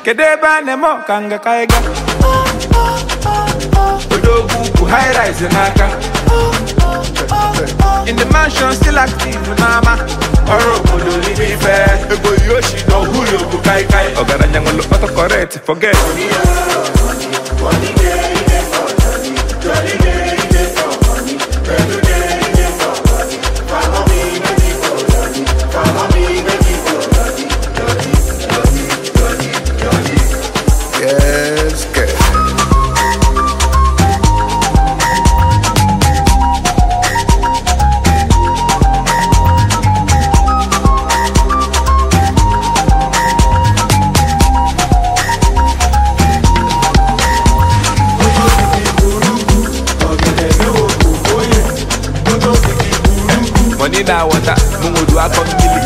Kedeba nemo kanga kaiga. Odogu high rise naka. In the mansion still active mama. Oro kodo live fair. Ego yoshi no huyo bukai kai. Ogaranya ngolo auto correct forget. Yes, good. Money na water, mungu do akomili.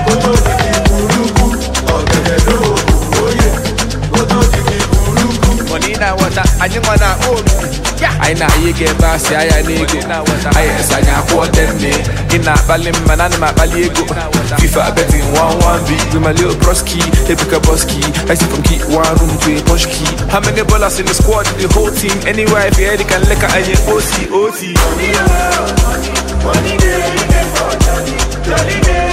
Money na water, anyimana omi. Aina yege basi aya nego. Aya sanya kuotene. Ina balim manani mabali ego. FIFA betting 1-1 with my little broski. Epica boski. I see from key one room to a push key. How many ballers in the squad? The whole team. Anywhere if you head, you can lick a anye OT. Money day, for Johnny day.